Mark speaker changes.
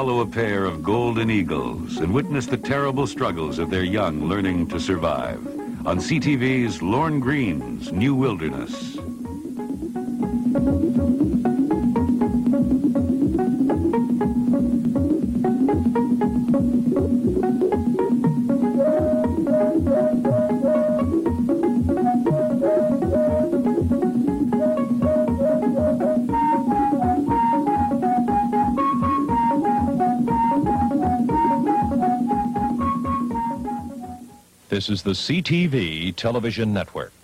Speaker 1: follow a pair of golden eagles and witness the terrible struggles of their young learning to survive on CTV's Lorne Greene's New Wilderness.
Speaker 2: This is the CTV Television Network.